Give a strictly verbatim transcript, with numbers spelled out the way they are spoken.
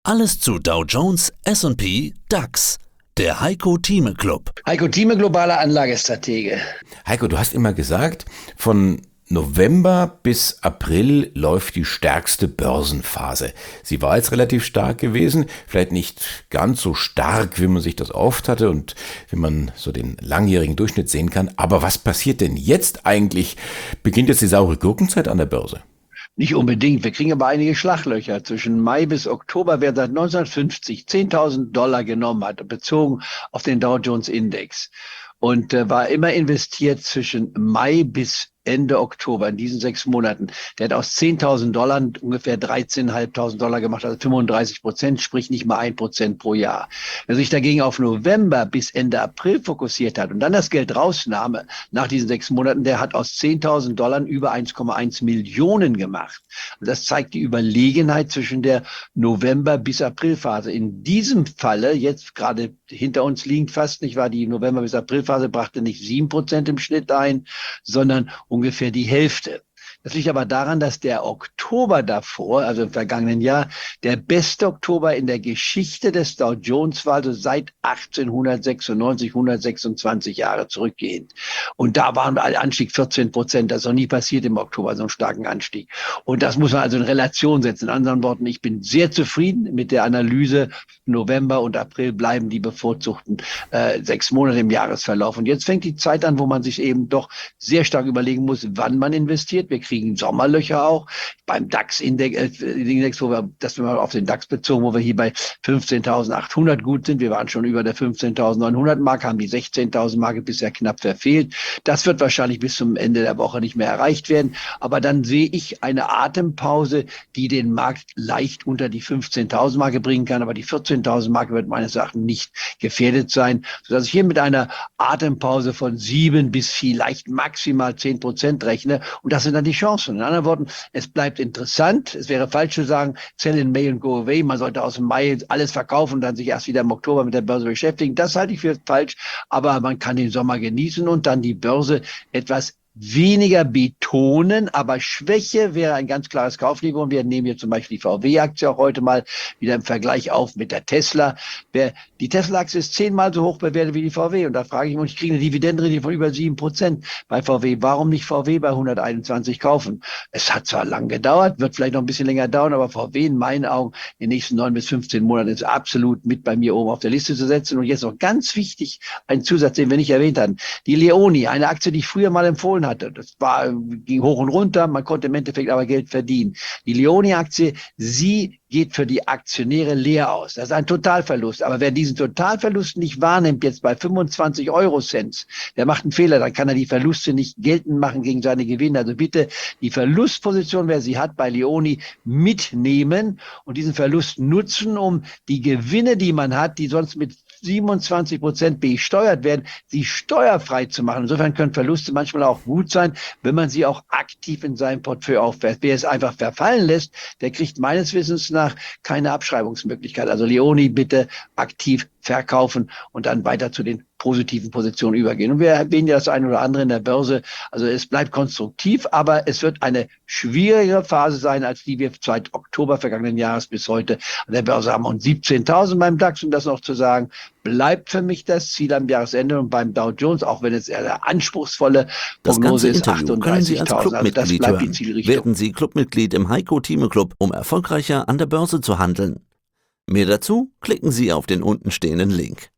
Alles zu Dow Jones, S und P, DAX. Der Heiko Thieme Club. Heiko Thieme, globaler Anlagestratege. Heiko, du hast immer gesagt, von November bis April läuft die stärkste Börsenphase. Sie war jetzt relativ stark gewesen, vielleicht nicht ganz so stark, wie man sich das oft hatte und wie man so den langjährigen Durchschnitt sehen kann. Aber was passiert denn jetzt eigentlich? Beginnt jetzt die saure Gurkenzeit an der Börse? Nicht unbedingt. Wir kriegen aber einige Schlaglöcher. Zwischen Mai bis Oktober, wer seit neunzehnhundertfünfzig zehntausend Dollar genommen hat, bezogen auf den Dow Jones Index und äh, war immer investiert zwischen Mai bis Ende Oktober, in diesen sechs Monaten. Der hat aus zehntausend Dollar ungefähr dreizehntausendfünfhundert Dollar gemacht, also fünfunddreißig Prozent, sprich nicht mal ein Prozent pro Jahr. Wer sich dagegen auf November bis Ende April fokussiert hat und dann das Geld rausnahm nach diesen sechs Monaten, der hat aus zehntausend Dollar über eins Komma eins Millionen gemacht. Und das zeigt die Überlegenheit zwischen der November- bis Aprilphase. In diesem Falle, jetzt gerade hinter uns liegend fast, nicht wahr, die November- bis Aprilphase brachte nicht sieben Prozent im Schnitt ein, sondern ungefähr die Hälfte. Das liegt aber daran, dass der Oktober davor, also im vergangenen Jahr, der beste Oktober in der Geschichte des Dow Jones war, also seit achtzehnhundertsechsundneunzig, hundertsechsundzwanzig Jahre zurückgehend. Und da war ein Anstieg vierzehn Prozent. Das ist noch nie passiert im Oktober, so einen starken Anstieg. Und das muss man also in Relation setzen. In anderen Worten, ich bin sehr zufrieden mit der Analyse. November und April bleiben die bevorzugten äh, sechs Monate im Jahresverlauf. Und jetzt fängt die Zeit an, wo man sich eben doch sehr stark überlegen muss, wann man investiert. Wir kriegen Sommerlöcher auch beim DAX-Index, äh, Index, wo wir, das wir mal auf den DAX bezogen, wo wir hier bei fünfzehntausendachthundert gut sind. Wir waren schon über der fünfzehntausendneunhundert Marke, haben die sechzehntausend Marke bisher knapp verfehlt. Das wird wahrscheinlich bis zum Ende der Woche nicht mehr erreicht werden. Aber dann sehe ich eine Atempause, die den Markt leicht unter die fünfzehntausend Marke bringen kann. Aber die vierzehntausend Marke wird meines Erachtens nicht gefährdet sein, sodass ich hier mit einer Atempause von sieben bis vielleicht maximal zehn Prozent rechne. Und das sind dann die Chancen. In anderen Worten, es bleibt interessant. Es wäre falsch zu sagen, sell in May and go away. Man sollte aus dem Mai alles verkaufen und dann sich erst wieder im Oktober mit der Börse beschäftigen. Das halte ich für falsch. Aber man kann den Sommer genießen und dann die Börse etwas weniger betonen, aber Schwäche wäre ein ganz klares Kaufniveau. Und wir nehmen hier zum Beispiel die V W-Aktie auch heute mal wieder im Vergleich auf mit der Tesla. Die Tesla-Aktie ist zehnmal so hoch bewertet wie die V W. Und da frage ich mich, ich kriege eine Dividendenrendite von über sieben Prozent bei V W. Warum nicht V W bei hunderteinundzwanzig kaufen? Es hat zwar lang gedauert, wird vielleicht noch ein bisschen länger dauern, aber V W in meinen Augen in den nächsten neun bis fünfzehn Monaten ist absolut mit bei mir oben auf der Liste zu setzen. Und jetzt noch ganz wichtig, ein Zusatz, den wir nicht erwähnt hatten. Die Leoni, eine Aktie, die ich früher mal empfohlen hatte. Das war, ging hoch und runter, man konnte im Endeffekt aber Geld verdienen. Die Leoni-Aktie, sie geht für die Aktionäre leer aus. Das ist ein Totalverlust. Aber wer diesen Totalverlust nicht wahrnimmt, jetzt bei fünfundzwanzig Euro Cent, der macht einen Fehler, dann kann er die Verluste nicht geltend machen gegen seine Gewinne. Also bitte die Verlustposition, wer sie hat bei Leoni, mitnehmen und diesen Verlust nutzen, um die Gewinne, die man hat, die sonst mit siebenundzwanzig Prozent besteuert werden, sie steuerfrei zu machen. Insofern können Verluste manchmal auch gut sein, wenn man sie auch aktiv in seinem Portfolio aufwählt. Wer es einfach verfallen lässt, der kriegt meines Wissens nach keine Abschreibungsmöglichkeit. Also Leoni bitte aktiv verkaufen und dann weiter zu den positiven Positionen übergehen. Und wir erwähnen ja das eine oder andere in der Börse. Also es bleibt konstruktiv, aber es wird eine schwierigere Phase sein, als die wir seit Oktober vergangenen Jahres bis heute an der Börse haben. Und siebzehntausend beim DAX, um das noch zu sagen, bleibt für mich das Ziel am Jahresende. Und beim Dow Jones, auch wenn es eher eine anspruchsvolle Prognose ist, achtunddreißigtausend. Also das bleibt die Zielrichtung. Werden Sie Clubmitglied im Heiko Thieme Club, um erfolgreicher an der Börse zu handeln. Mehr dazu klicken Sie auf den untenstehenden Link.